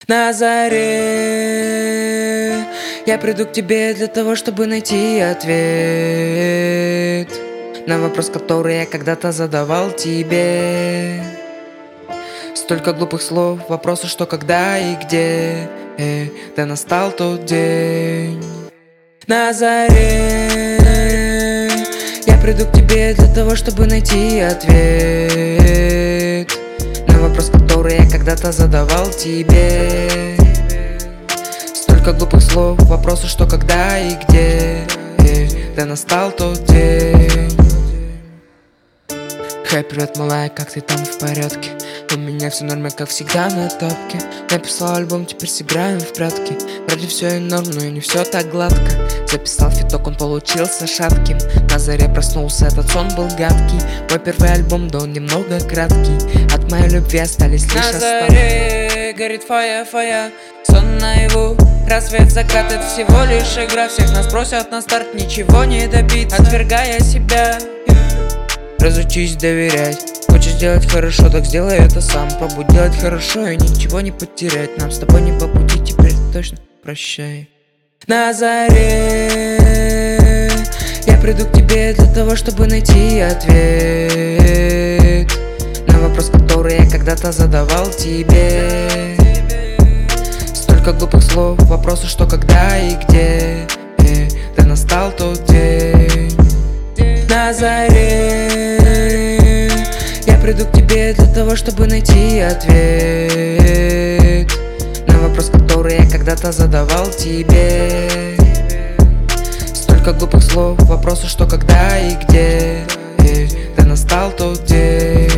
На заре я приду к тебе для того, чтобы найти ответ на вопрос, который я когда-то задавал тебе. Столько глупых слов, вопросы, что, когда и где. Да настал тот день. На заре я приду к тебе для того, чтобы найти ответ на вопрос, который я когда-то задавал тебе. Столько глупых слов, вопросы, что, когда и где. Да настал тот день. Хей, привет, малая, как ты там, в порядке? У меня все норме, как всегда, на топке. Написал альбом, теперь сыграем в прятки. Вроде все и норм, но и не все так гладко. Записал фиток, он получился шатким. На заре проснулся, этот сон был гадкий. Мой первый альбом, да он немного краткий. От моей любви остались лишь остатки. На заре горит фая, сон наяву. Рассвет, закат, это всего лишь игра. Всех нас просят на старт, ничего не добиться, отвергая себя. Разучись доверять. Хочешь сделать хорошо, так сделай это сам. Пробуй делать хорошо и ничего не потерять. Нам с тобой не по пути, теперь точно прощай. На заре я приду к тебе для того, чтобы найти ответ на вопрос, который я когда-то задавал тебе. Столько глупых слов, вопросы, что, когда и где. Да настал тот день. На заре я приду к тебе для того, чтобы найти ответ на вопрос, который я когда-то задавал тебе. Столько глупых слов, вопросы, что, когда и где. Да настал тот день.